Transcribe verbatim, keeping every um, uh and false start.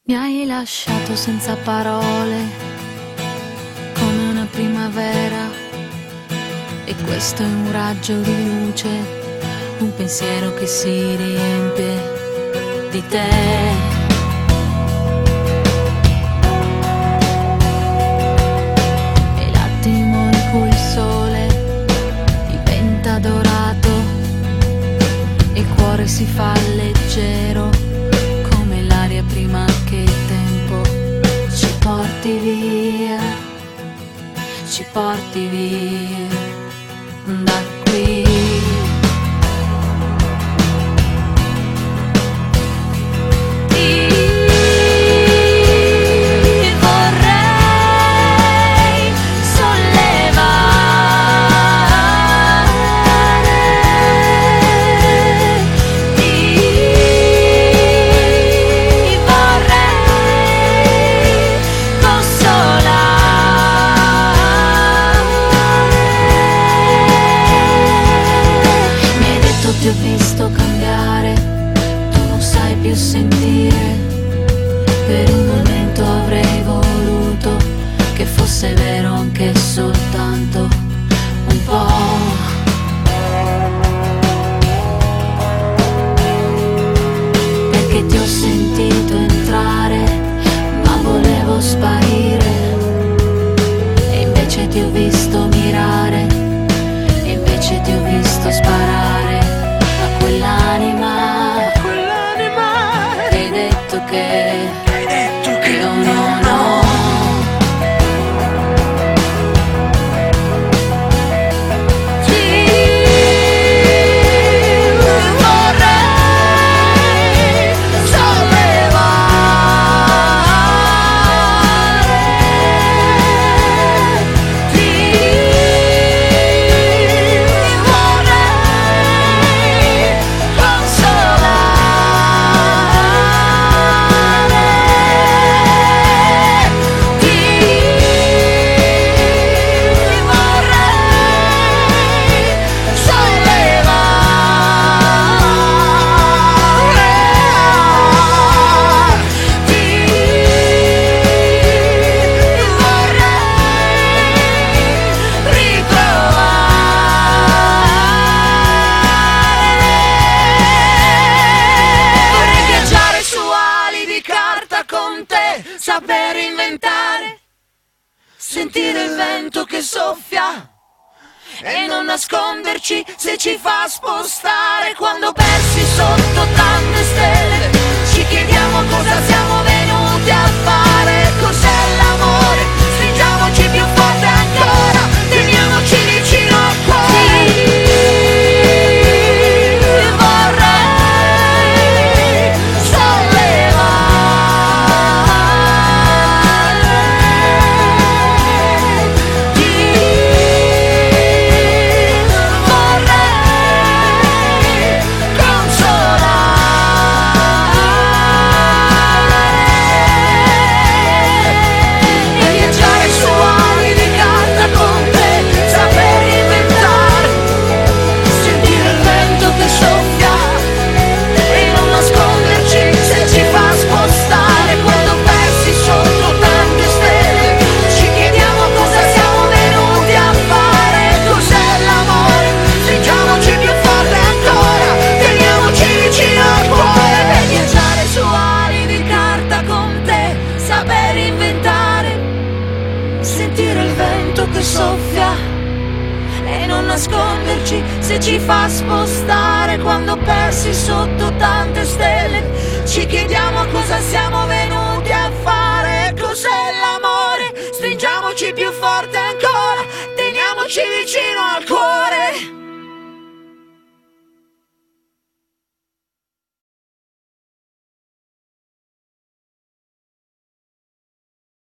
Mi hai lasciato senza parole, come una primavera, e questo è un raggio di luce, un pensiero che si riempie di te. E l'attimo in cui il sole diventa dorato e il cuore si fa leggero, come l'aria prima che il tempo ci porti via, ci porti via da qui. Ti vorrei sollevare, ti vorrei consolare. Mi hai detto ti ho visto cambiare, tu non sai più sentire. Per un momento avrei voluto che fosse vero anche soltanto un po'. Perché ti ho sentito entrare, ma volevo sparire, e invece ti ho visto mirare, e invece ti ho visto sparare a quell'anima, quell'anima che hai detto che, hai detto che io non ho. Ti vorrei sollevare, ti vorrei consolare, ti vorrei sollevare, ti vorrei ritrovare. Vorrei viaggiare su ali di carta con te, saper inventare, sentire il vento che soffia e non nasconderci se ci fa spostare. Quando persi sotto tante stelle ci chiediamo cosa siamo venuti a fare. Cos'è l'amore? Stringiamoci più forte ancora, teniamoci vicino al cuore. Ti vorrei sollevare, ti vorrei consolare. E viaggiare su ali di carta con te, saper inventare, sentire il vento che soffia e non nasconderci se ci fa spostare. Quando persi sotto tante stelle ci chiediamo cosa siamo venuti a fare. Cos'è l'amore? Stringiamoci più forte ancora, teniamoci vicino al cuore. E viaggiare su ali di carta con te, saper inventare, sentire il vento che soffia e non nasconderci se ci fa spostare. Quando persi sotto tante stelle ci chiediamo cosa siamo venuti a fare. Cos'è l'amore? Stringiamoci più forte ancora, teniamoci vicino